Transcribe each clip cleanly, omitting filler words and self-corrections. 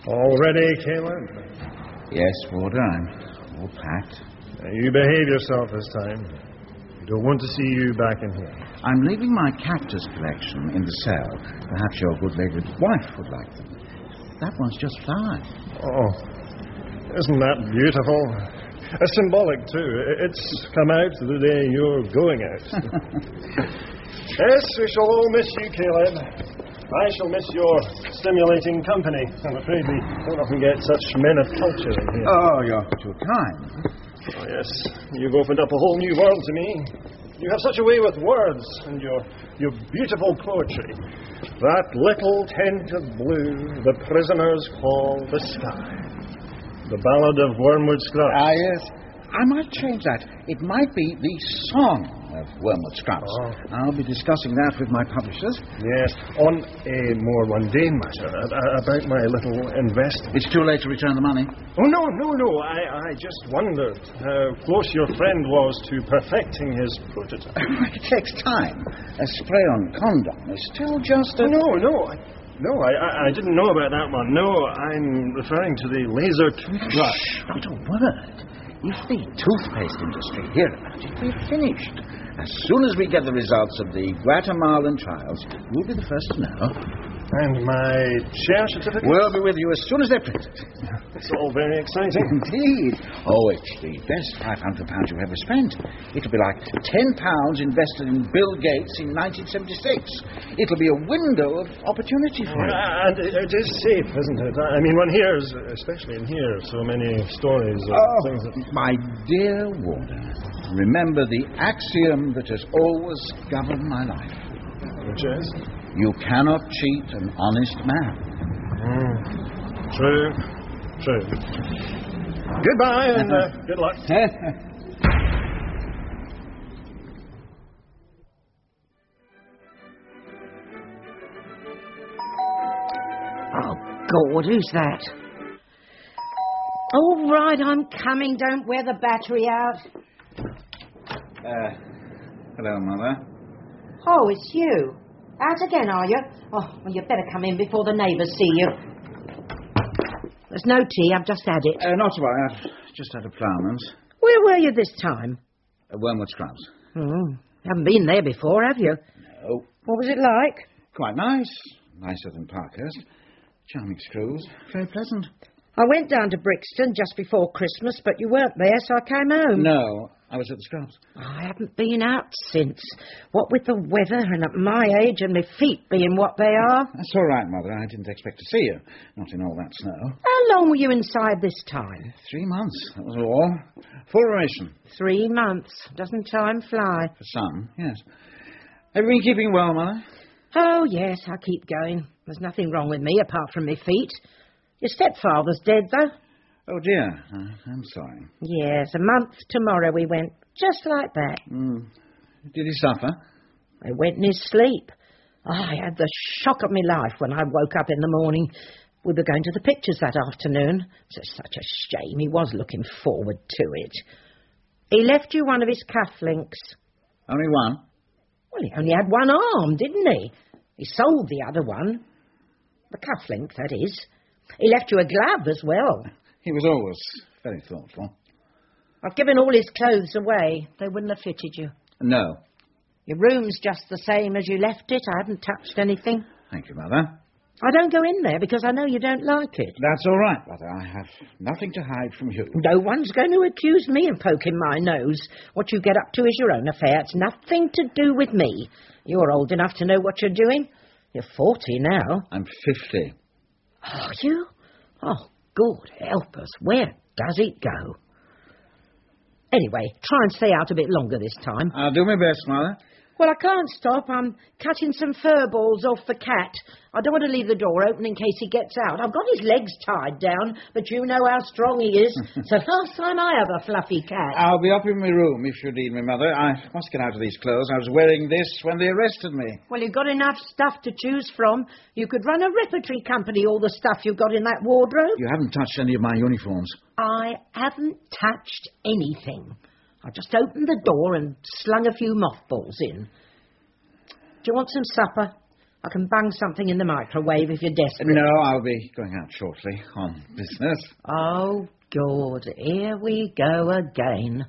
All ready, Caleb? Yes, Warder, I'm all packed. You behave yourself this time. We don't want to see you back in here. I'm leaving my cactus collection in the cell. Perhaps your good-lady wife would like them. That one's just flowers. Oh, isn't that beautiful? Symbolic, too. It's come out the day you're going out. Yes, we shall all miss you, Caleb. I shall miss your stimulating company. I'm afraid we don't often get such men of culture in here. Oh, you're too kind. Oh, yes, you've opened up a whole new world to me. You have such a way with words and your beautiful poetry. That little tent of blue the prisoners call the sky. The Ballad of Wormwood Scrubbs. Ah, yes. I might change that. It might be the Song of Wormwood Scrubbs. Oh. I'll be discussing that with my publishers. Yes, on a more mundane matter, about my little investment. It's too late to return the money. Oh, no. I just wondered how close your friend was to perfecting his prototype. It takes time. A spray-on condom is still just a... No, I didn't know about that one. No, I'm referring to the laser toothbrush. Not a word. If the toothpaste industry hear about it, we're finished. As soon as we get the results of the Guatemalan trials, we'll be the first to know. And my share certificate? We'll be with you as soon as they're printed. It's all very exciting. Indeed. Oh, it's the best £500 you've ever spent. It'll be like £10 invested in Bill Gates in 1976. It'll be a window of opportunity for you. And it is safe, isn't it? I mean, one hears, especially in here, so many stories of things that... My dear Warder, remember the axiom that has always governed my life. Which is? You cannot cheat an honest man. True. Goodbye and good luck. Oh, God, who's that? All right, I'm coming. Don't wear the battery out. Hello, Mother. Oh, it's you. Out again, are you? Oh, well, you'd better come in before the neighbours see you. There's no tea. I've just had it. Not to worry. I've just had a ploughman's. Where were you this time? Wormwood Scrubbs. Haven't been there before, have you? No. What was it like? Quite nice. Nicer than Parkhurst. Charming screws. Very pleasant. I went down to Brixton just before Christmas, but you weren't there, so I came home. No, I was at the Scrubbs. I haven't been out since. What with the weather and at my age and my feet being what they are. That's all right, Mother. I didn't expect to see you. Not in all that snow. How long were you inside this time? 3 months, that was all. Full ration. 3 months. Doesn't time fly? For some, yes. Have you been keeping well, Mother? Oh, yes, I keep going. There's nothing wrong with me apart from my feet. Your stepfather's dead, though. Oh, dear. I'm sorry. Yes, a month tomorrow we went. Just like that. Did he suffer? I went in his sleep. I had the shock of my life when I woke up in the morning. We were going to the pictures that afternoon. It's such a shame. He was looking forward to it. He left you one of his cufflinks. Only one? Well, he only had one arm, didn't he? He sold the other one. The cufflink, that is. He left you a glove as well. He was always very thoughtful. I've given all his clothes away. They wouldn't have fitted you. No. Your room's just the same as you left it. I haven't touched anything. Thank you, Mother. I don't go in there because I know you don't like it. That's all right, Mother. I have nothing to hide from you. No one's going to accuse me of poking my nose. What you get up to is your own affair. It's nothing to do with me. You're old enough to know what you're doing. You're 40 now. I'm 50. Are you? Oh, good help us. Where does it go? Anyway, try and stay out a bit longer this time. I'll do my best, Mother. Well, I can't stop. I'm cutting some fur balls off the cat. I don't want to leave the door open in case he gets out. I've got his legs tied down, but you know how strong he is. It's the last time I have a fluffy cat. I'll be up in my room if you need me, Mother. I must get out of these clothes. I was wearing this when they arrested me. Well, you've got enough stuff to choose from. You could run a repertory company, all the stuff you've got in that wardrobe. You haven't touched any of my uniforms. I haven't touched anything. I just opened the door and slung a few mothballs in. Do you want some supper? I can bung something in the microwave if you're desperate. No, I'll be going out shortly on business. Oh, God, here we go again.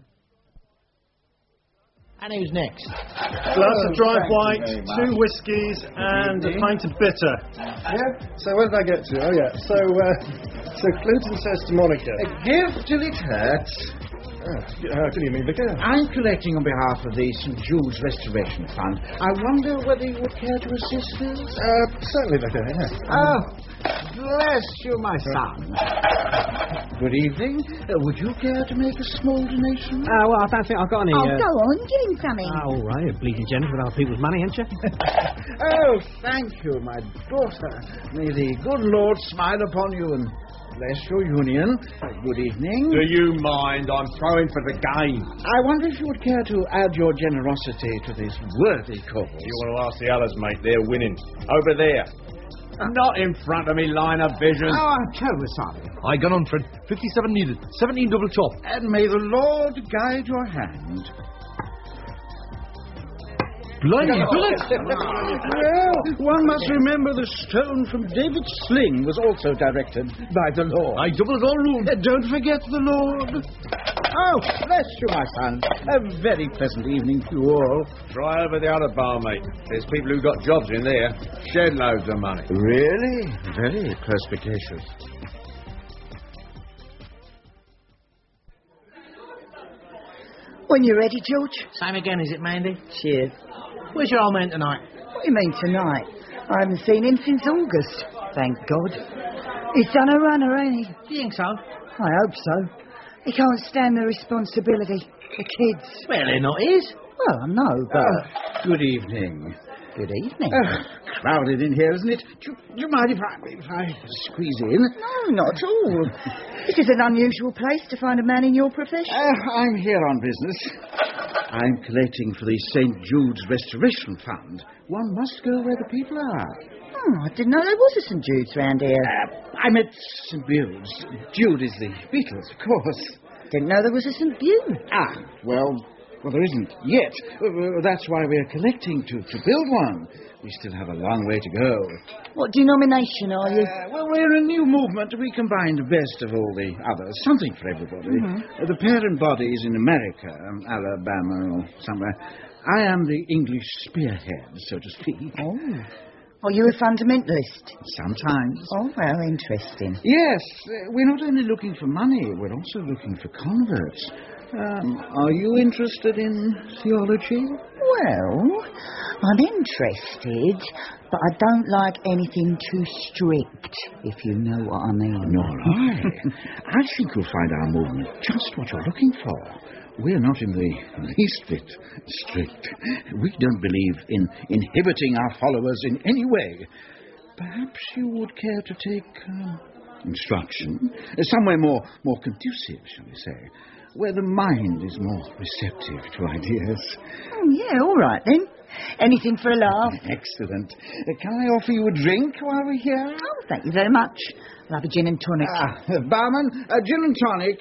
And who's next? Glass of dry white, 2 whiskies, and a pint of bitter. Yeah? So where did I get to? Oh, yeah. So Clinton says to Monica... Give till it hurts. How do you mean, Vicar? I'm collecting on behalf of the St. Jude's Restoration Fund. I wonder whether you would care to assist us? Certainly, Vicar, yes. Oh, bless you, my son. Good evening. Would you care to make a small donation? Well, I don't think I've got any... Oh, go on, give him something. All right, you're bleeding generous with other people's money, ain't you? Oh, thank you, my daughter. May the good Lord smile upon you and bless your union. Good evening. Do you mind? I'm throwing for the game. I wonder if you would care to add your generosity to this worthy cause. You want to ask the others, mate? They're winning. Over there. Not in front of me, line of vision. Oh, I'm terribly sorry. I got on, Fred. 57 needed. 17 double chop. And may the Lord guide your hand. Bloody bullet! Well, one must remember the stone from David's sling was also directed by the Lord. I doubled all room. Don't forget the Lord. Oh, bless you, my son. A very pleasant evening to you all. Try over the other bar, mate. There's people who got jobs in there. Shed loads of money. Really? Very perspicacious. When you're ready, George. Same again, is it, Mandy? Cheers. Where's your old man tonight? What do you mean tonight? I haven't seen him since August. Thank God. He's done a runner, ain't he? Do you think so? I hope so. He can't stand the responsibility. The kids. Well, they're not his. Well, I know, but... Good evening. Good evening. Crowded in here, isn't it? Do you mind if I squeeze in? No, not at all. This is an unusual place to find a man in your profession. I'm here on business. I'm collecting for the St. Jude's Restoration Fund. One must go where the people are. Oh, I didn't know there was a St. Jude's round here. I'm at St. Jude's. Jude is the Beatles, of course. Didn't know there was a St. Jude. Well, there isn't yet. That's why we're collecting to build one. We still have a long way to go. What denomination are you? Well, we're a new movement. We combine the best of all the others. Something for everybody. Mm-hmm. The parent body is in America, Alabama or somewhere. I am the English spearhead, so to speak. Oh. Are you a fundamentalist? Sometimes. Oh, well, interesting. Yes, we're not only looking for money, we're also looking for converts. Are you interested in theology? Well, I'm interested, but I don't like anything too strict, if you know what I mean. Nor I. I think you'll find our movement just what you're looking for. We're not in the least bit strict. We don't believe in inhibiting our followers in any way. Perhaps you would care to take instruction somewhere more conducive, shall we say, where the mind is more receptive to ideas. Oh, yeah, all right then. Anything for a laugh. Excellent. Can I offer you a drink while we're here? Oh, thank you very much. I'll have a gin and tonic. Barman, a gin and tonic.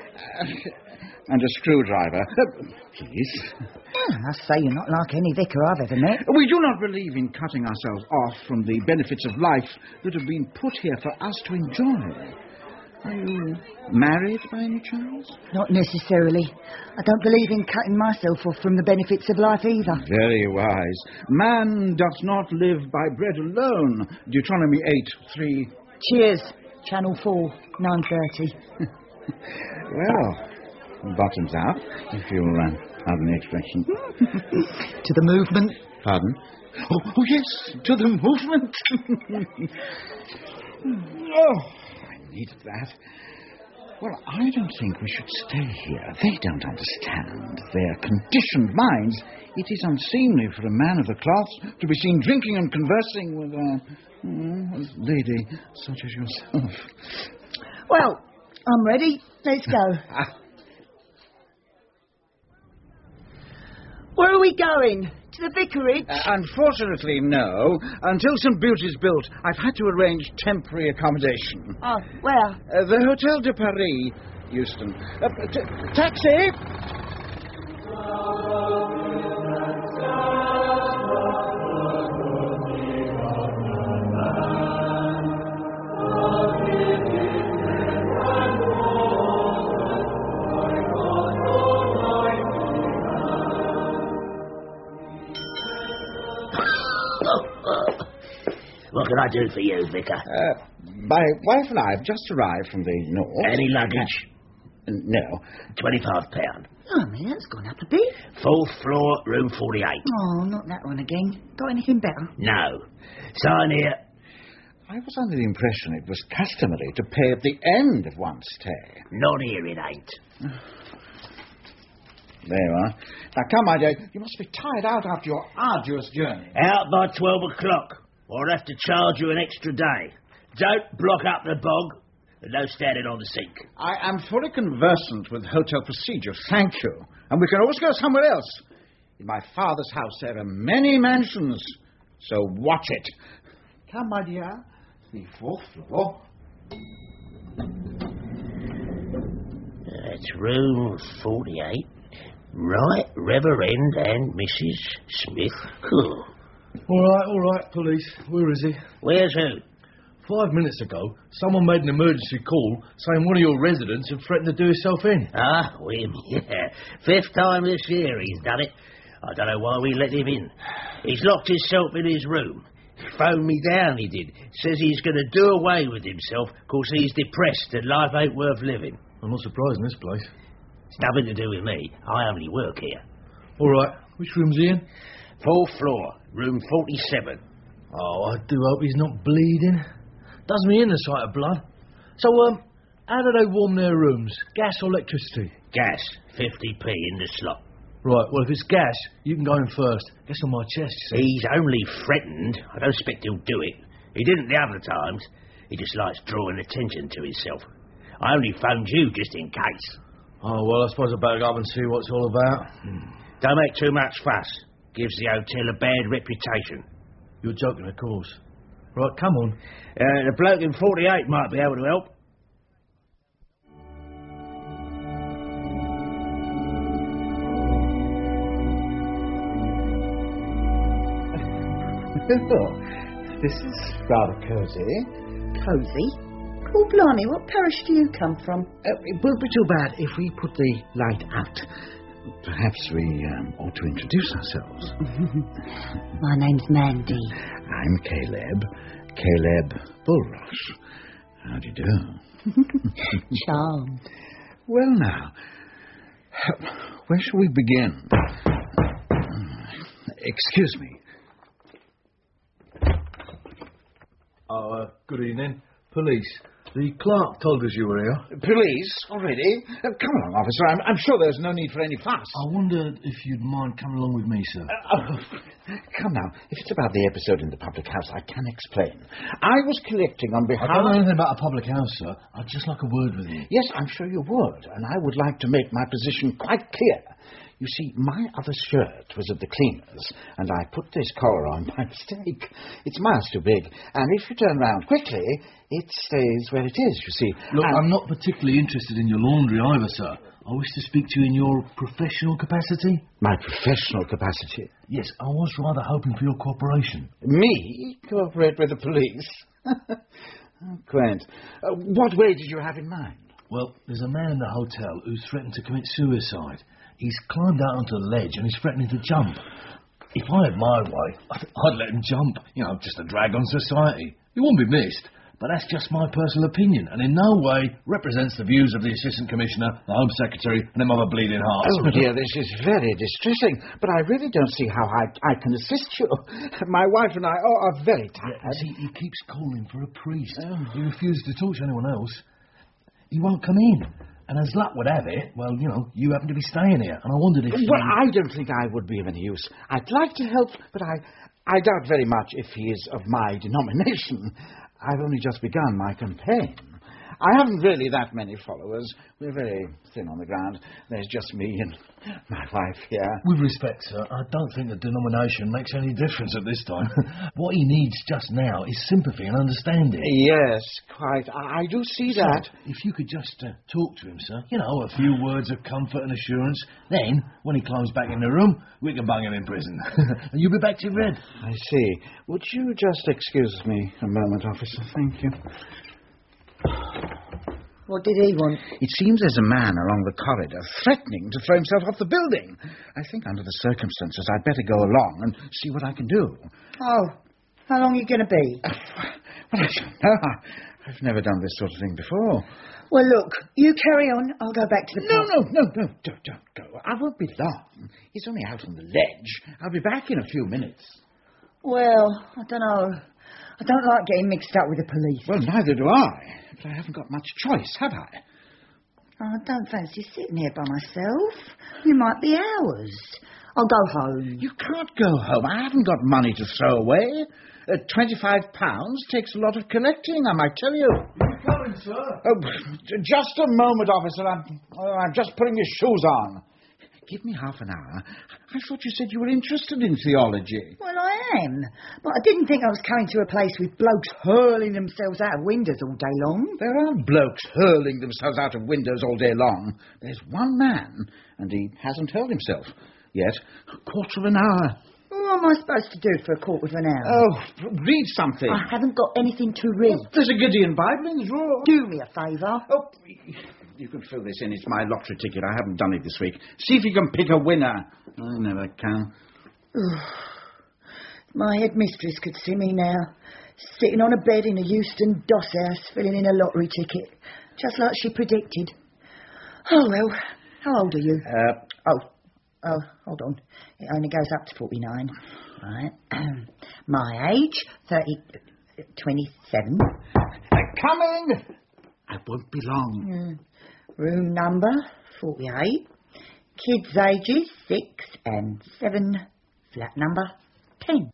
And a screwdriver. Please. Well, I say you're not like any vicar I've ever met. We do not believe in cutting ourselves off from the benefits of life that have been put here for us to enjoy. Are you married by any chance? Not necessarily. I don't believe in cutting myself off from the benefits of life either. Very wise. Man does not live by bread alone. Deuteronomy 8:3. Cheers. Channel 4, 9:30. Well, bottoms up, if you'll pardon the expression. To the movement. Pardon? Oh, yes, to the movement. I needed that. Well, I don't think we should stay here. They don't understand. Their conditioned minds. It is unseemly for a man of the cloth to be seen drinking and conversing with a lady such as yourself. Well, I'm ready. Let's go. Where are we going? To the vicarage? Unfortunately, no. Until St. Bute is built, I've had to arrange temporary accommodation. Oh, where? The Hotel de Paris, Euston. Taxi! What can I do for you, Vicar? My wife and I have just arrived from the north. Any luggage? No. £25. Oh, man, that's gone up a bit. 4th floor, room 48. Oh, not that one again. Got anything better? No. Sign here. I was under the impression it was customary to pay at the end of one's stay. Not here, it ain't. There you are. Now, come, my dear. You must be tired out after your arduous journey. Out by 12 o'clock, or I'll have to charge you an extra day. Don't block up the bog, and no standing on the sink. I am fully conversant with hotel procedures, thank you. And we can always go somewhere else. In my father's house there are many mansions, so watch it. Come, my dear. The 4th floor. That's room 48. Right, Reverend and Mrs. Smith. All right, police. Where is he? Where's who? 5 minutes ago, someone made an emergency call saying one of your residents had threatened to do himself in. Ah, him, yeah. 5th time this year he's done it. I don't know why we let him in. He's locked himself in his room. He phoned me down, he did. Says he's going to do away with himself because he's depressed and life ain't worth living. I'm not surprised in this place. It's nothing to do with me. I only work here. All right, which room's he in? 4th floor, room 47. Oh, I do hope he's not bleeding. Does me in the sight of blood. So, how do they warm their rooms? Gas or electricity? Gas, 50p in the slot. Right, well, if it's gas, you can go in first. Gas on my chest, you see. He's only threatened. I don't expect he'll do it. He didn't the other times. He just likes drawing attention to himself. I only phoned you just in case. Oh, well, I suppose I better go up and see what it's all about. Don't make too much fuss. Gives the hotel a bad reputation. You're joking, of course. Right, come on. The bloke in 48 might be able to help. This is rather cosy. Cosy? Oh, blimey, what parish do you come from? It won't be too bad if we put the light out. Perhaps we ought to introduce ourselves. My name's Mandy. I'm Caleb. Caleb Bulrush. How do you do? Charmed. Well, now, where shall we begin? Excuse me. Oh, good evening. Police. The clerk told us you were here. Police? Already? Come along, officer. I'm sure there's no need for any fuss. I wondered if you'd mind coming along with me, sir. Come now. If it's about the episode in the public house, I can explain. I was collecting on behalf... I don't know anything about a public house, sir. I'd just like a word with you. Yes, I'm sure you would, and I would like to make my position quite clear. You see, my other shirt was at the cleaner's, and I put this collar on by mistake. It's miles too big, and if you turn round quickly, it stays where it is, you see. Look, I'm not particularly interested in your laundry either, sir. I wish to speak to you in your professional capacity. My professional capacity? Yes, I was rather hoping for your cooperation. Me? Cooperate with the police? Quaint. What way did you have in mind? Well, there's a man in the hotel who's threatened to commit suicide. He's climbed out onto the ledge and he's threatening to jump. If I had my way, I'd let him jump. You know, just a drag on society. He won't be missed. But that's just my personal opinion, and in no way represents the views of the Assistant Commissioner, the Home Secretary, and them other bleeding hearts. Oh, dear, this is very distressing, but I really don't see how I can assist you. My wife and I are very tired. Yeah, see, he keeps calling for a priest. He refuses to talk to anyone else. He won't come in. And as luck would have it, well, you know, you happen to be staying here, and I wondered if... Well, I don't think I would be of any use. I'd like to help, but I doubt very much if he is of my denomination. I've only just begun my campaign. I haven't really that many followers. We're very thin on the ground. There's just me and my wife here. With respect, sir, I don't think the denomination makes any difference at this time. What he needs just now is sympathy and understanding. Yes, quite. I do see that. So, if you could just talk to him, sir. You know, a few words of comfort and assurance. Then, when he climbs back in the room, we can bung him in prison. And you'll be back to your bed. I see. Would you just excuse me a moment, officer? Thank you. What did he want? It seems there's a man along the corridor threatening to throw himself off the building. I think under the circumstances I'd better go along and see what I can do. Oh, how long are you going to be? Well, I don't know. I've never done this sort of thing before. Well, look, you carry on. I'll go back to the pub. No, don't go. I won't be long. He's only out on the ledge. I'll be back in a few minutes. Well, I don't know. I don't like getting mixed up with the police. Well, neither do I. But I haven't got much choice, have I? I don't fancy sitting here by myself. You might be hours. I'll go home. You can't go home. I haven't got money to throw away. £25 takes a lot of collecting, I might tell you. You coming, sir? Oh, just a moment, officer. I'm just putting your shoes on. Give me half an hour. I thought you said you were interested in theology. Well, I am. But I didn't think I was coming to a place with blokes hurling themselves out of windows all day long. There aren't blokes hurling themselves out of windows all day long. There's one man, and he hasn't hurled himself yet. A quarter of an hour. What am I supposed to do for a quarter of an hour? Oh, read something. I haven't got anything to read. There's a Gideon Bible in the drawer. Do me a favour. Oh, you can fill this in. It's my lottery ticket. I haven't done it this week. See if you can pick a winner. I never can. My headmistress could see me now, sitting on a bed in a Euston Doss house, filling in a lottery ticket, just like she predicted. Oh, well, how old are you? Oh, hold on. It only goes up to 49. Right. My age, 27. Coming! I won't be long. Room number, 48. Kids' ages, 6 and 7. Flat number, 10.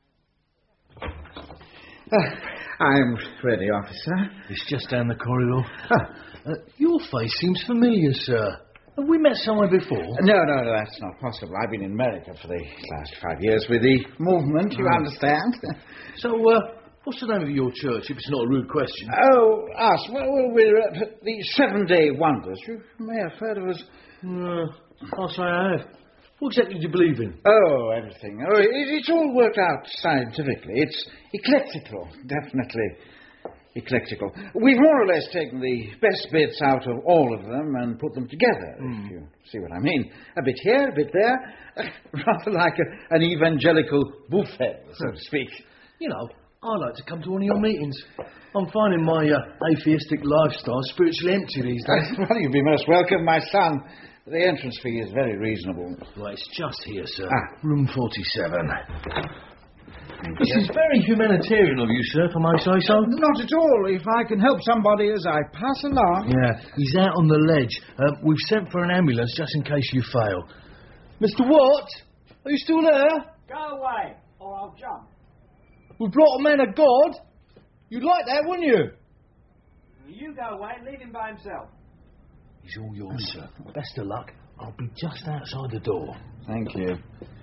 I'm ready, officer. It's just down the corridor. Your face seems familiar, sir. Have we met somewhere before? No, that's not possible. I've been in America for the last 5 years with the movement, you understand? So, what's the name of your church, if it's not a rude question? Oh, us. Well, we're at the Seven-Day Wonders. You may have heard of us. I'll say I have. What exactly do you believe in? Oh, everything. Oh, it's all worked out scientifically. It's eclectical, definitely eclectical. We've more or less taken the best bits out of all of them and put them together, if you see what I mean. A bit here, a bit there. Rather like an evangelical buffet, so to speak. You know, I like to come to one of your meetings. I'm finding my atheistic lifestyle spiritually empty these days. Well, you'd be most welcome, my son. The entrance fee is very reasonable. Well, it's just here, sir. Room 47. This is very humanitarian of you, sir, if I may say so. Not at all. If I can help somebody as I pass along. Yeah, he's out on the ledge. We've sent for an ambulance just in case you fail. Mr. Watt, are you still there? Go away, or I'll jump. We brought a man of God. You'd like that, wouldn't you? You go away and leave him by himself. He's all yours, sir. Best of luck. I'll be just outside the door. Thank you.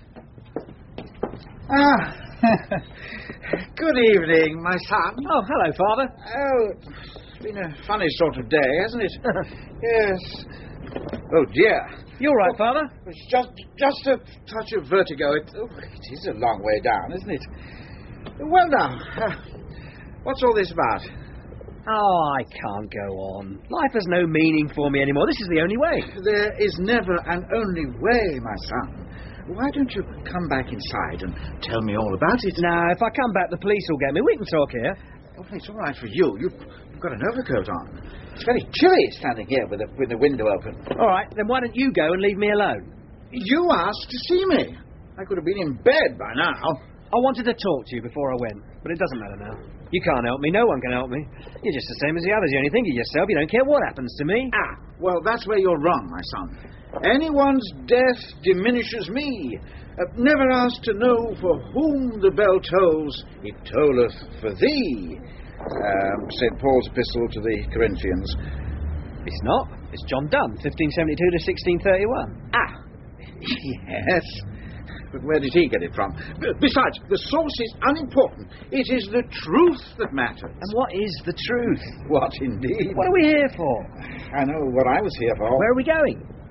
Good evening, my son. Oh, hello, Father. Oh, it's been a funny sort of day, hasn't it? Yes. Oh, dear. You all right, Father? It's just a touch of vertigo. It is a long way down, isn't it? Well, now, what's all this about? Oh, I can't go on. Life has no meaning for me anymore. This is the only way. There is never an only way, my son. Why don't you come back inside and tell me all about it? Now, if I come back, the police will get me. We can talk here. Oh, it's all right for you. You've got an overcoat on. It's very chilly standing here with the window open. All right, then why don't you go and leave me alone? You asked to see me. I could have been in bed by now. I wanted to talk to you before I went, but it doesn't matter now. You can't help me. No one can help me. You're just the same as the others. You only think of yourself. You don't care what happens to me. Well, that's where you're wrong, my son. Anyone's death diminishes me. Never ask to know for whom the bell tolls. It tolleth for thee. St. Paul's epistle to the Corinthians. It's not. It's John Donne, 1572 to 1631. Yes. But where did he get it from? Besides, the source is unimportant. It is the truth that matters. And what is the truth? What, indeed? What are we here for? I know what I was here for. Where are we going?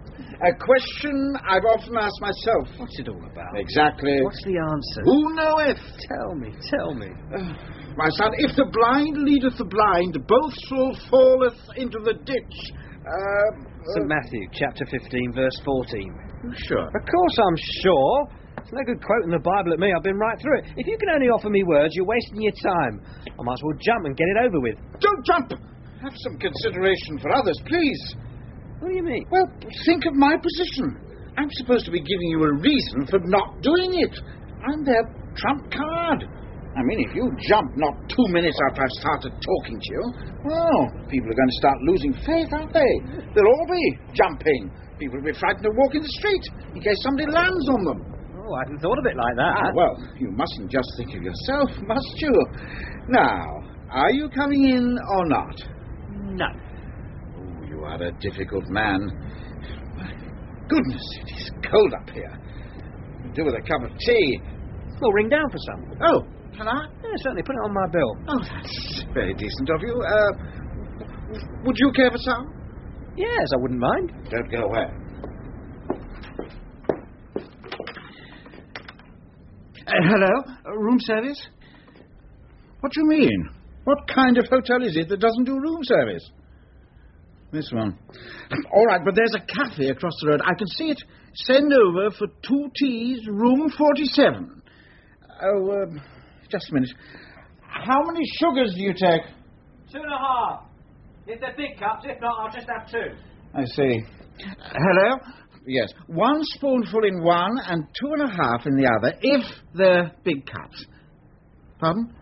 A question I've often asked myself. What's it all about? Exactly. What's the answer? Who knoweth? Tell me. My son, if the blind leadeth the blind, both shall falleth into the ditch. St. Matthew, chapter 15, verse 14. Sure. Of course I'm sure. It's no good quoting the Bible at me. I've been right through it. If you can only offer me words, you're wasting your time. I might as well jump and get it over with. Don't jump! Have some consideration for others, please. What do you mean? Well, think of my position. I'm supposed to be giving you a reason for not doing it. I'm their trump card. I mean, if you jump not 2 minutes after I've started talking to you, well, people are going to start losing faith, aren't they? They'll all be jumping. People will be frightened to walk in the street in case somebody lands on them. Oh, I hadn't thought of it like that. Well, you mustn't just think of yourself, must you? Now, are you coming in or not? No. Oh, you are a difficult man. My goodness, it is cold up here. Could do with a cup of tea. We'll ring down for some. Oh, can I? Yeah, certainly. Put it on my bill. Oh, that's very decent of you. Would you care for some? Yes, I wouldn't mind. Don't go away. Hello? Room service? What do you mean? What kind of hotel is it that doesn't do room service? This one. All right, but there's a cafe across the road. I can see it. Send over for 2 teas, room 47. Oh, just a minute. How many sugars do you take? 2.5. If they're big cups, if not, I'll just have 2. I see. Hello? Yes. 1 spoonful in one and 2.5 in the other, if they're big cups. Pardon?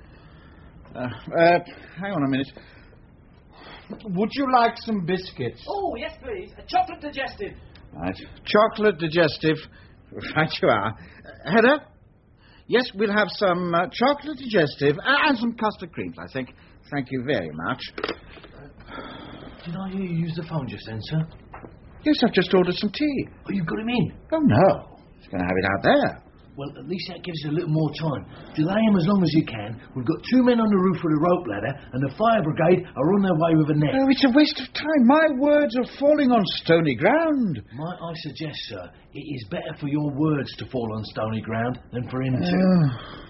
Hang on a minute. Would you like some biscuits? Oh, yes, please. A chocolate digestive. Right. Chocolate digestive. Right you are. Heather? Yes, we'll have some chocolate digestive and some custard creams, I think. Thank you very much. Did I hear you use the phone just then, sir? Yes, I've just ordered some tea. Oh, you've got him in? Oh, no. He's going to have it out there. Well, at least that gives us a little more time. Delay him as long as you can. We've got 2 men on the roof with a rope ladder, and the fire brigade are on their way with a net. Oh, it's a waste of time. My words are falling on stony ground. Might I suggest, sir, it is better for your words to fall on stony ground than for him to...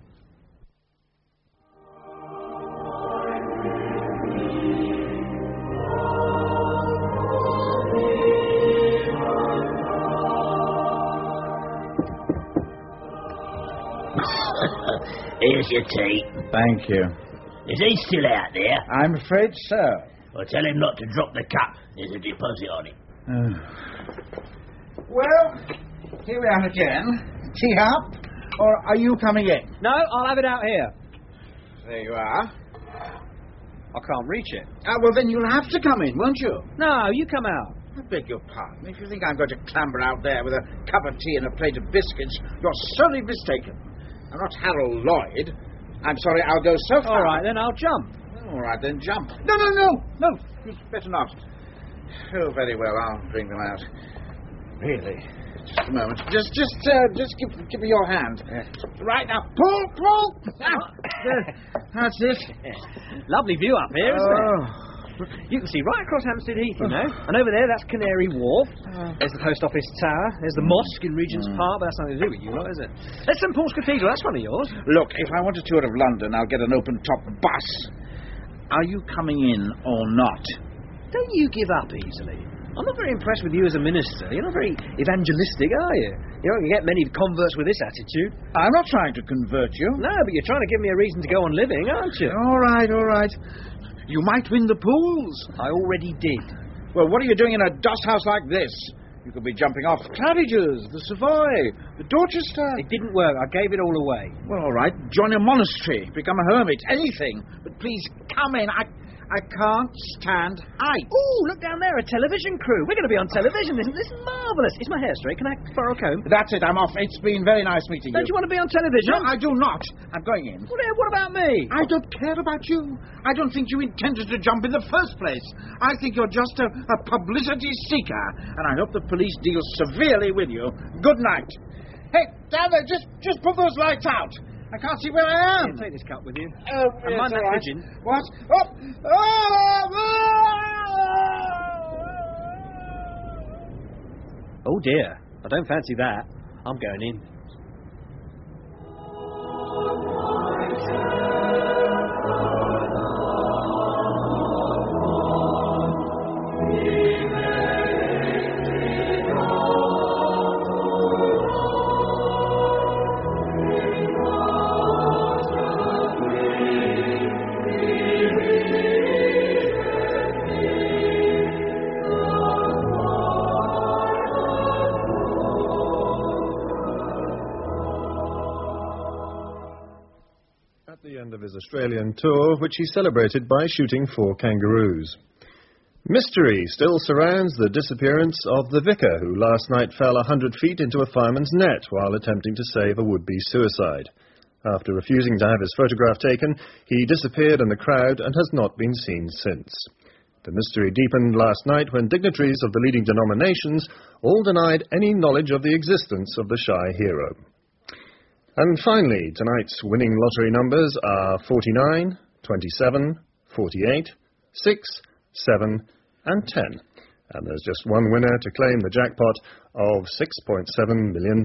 Here's your tea. Thank you. Is he still out there? I'm afraid so. Well, tell him not to drop the cup. There's a deposit on it. Well, here we are again. Tea up, or are you coming in? No, I'll have it out here. There you are. I can't reach it. Well, then you'll have to come in, won't you? No, you come out. I beg your pardon. If you think I'm going to clamber out there with a cup of tea and a plate of biscuits, you're sorely mistaken. I'm not Harold Lloyd. I'm sorry, I'll go so far. All right, then I'll jump. All right, then jump. No, you'd better not. Oh, very well, I'll bring them out. Really? Just a moment. Just give me your hand. Right now. Pull! That's it. Lovely view up here, isn't it? You can see right across Hampstead Heath, you know. And over there, that's Canary Wharf. There's the post office tower. There's the mosque in Regent's Park, but that's nothing to do with you lot, is it? There's St Paul's Cathedral. That's one of yours. Look, if I want a tour of London, I'll get an open-top bus. Are you coming in or not? Don't you give up easily. I'm not very impressed with you as a minister. You're not very evangelistic, are you? You don't get many converts with this attitude. I'm not trying to convert you. No, but you're trying to give me a reason to go on living, aren't you? All right. You might win the pools. I already did. Well, what are you doing in a doss house like this? You could be jumping off Claridge's, the Savoy, the Dorchester. It didn't work. I gave it all away. Well, all right. Join a monastery. Become a hermit. Anything. But please, come in. I can't stand height. Ooh, look down there, a television crew. We're going to be on television. This is marvellous. Is my hair straight? Can I borrow a comb? That's it. I'm off. It's been very nice meeting you. Don't you want to be on television? No, I do not. I'm going in. Well, what about me? I don't care about you. I don't think you intended to jump in the first place. I think you're just a publicity seeker, and I hope the police deal severely with you. Good night. Hey, down there, just put those lights out. I can't see where I am. Yeah, take this cup with you. And mind that right. pigeon. What? Oh, dear. I don't fancy that. I'm going in. At the end of his Australian tour, which he celebrated by shooting 4 kangaroos. Mystery still surrounds the disappearance of the vicar who last night fell 100 feet into a fireman's net while attempting to save a would-be suicide. After refusing to have his photograph taken, he disappeared in the crowd and has not been seen since. The mystery deepened last night when dignitaries of the leading denominations all denied any knowledge of the existence of the shy hero. And finally, tonight's winning lottery numbers are 49, 27, 48, 6, 7 and 10. And there's just one winner to claim the jackpot of £6.7 million.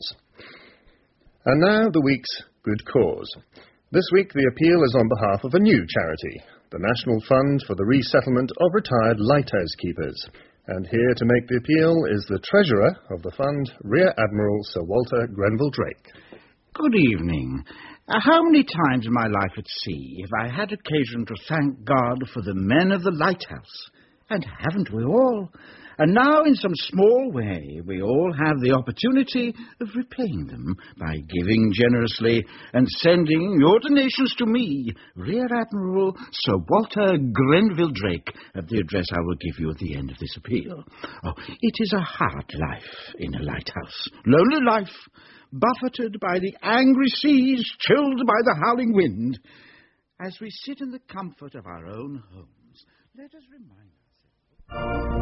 And now the week's good cause. This week the appeal is on behalf of a new charity, the National Fund for the Resettlement of Retired Lighthouse Keepers. And here to make the appeal is the treasurer of the fund, Rear Admiral Sir Walter Grenville Drake. Good evening. How many times in my life at sea have I had occasion to thank God for the men of the lighthouse? And haven't we all? And now, in some small way, we all have the opportunity of repaying them by giving generously and sending your donations to me, Rear Admiral Sir Walter Grenville Drake, at the address I will give you at the end of this appeal. Oh, it is a hard life in a lighthouse, lonely life, buffeted by the angry seas, chilled by the howling wind. As we sit in the comfort of our own homes, let us remind ourselves.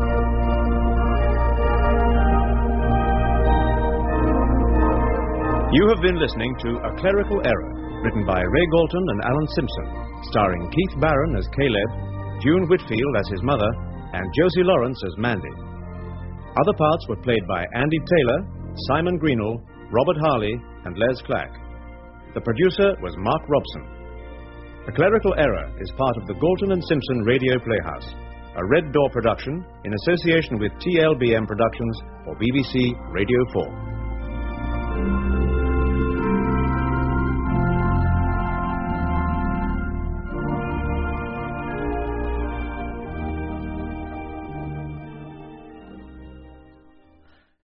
You have been listening to A Clerical Error, written by Ray Galton and Alan Simpson, starring Keith Barron as Caleb, June Whitfield as his mother, and Josie Lawrence as Mandy. Other parts were played by Andy Taylor, Simon Greenall, Robert Harley, and Les Clack. The producer was Mark Robson. A Clerical Error is part of the Galton and Simpson Radio Playhouse, a Red Door production in association with TLBM Productions for BBC Radio 4.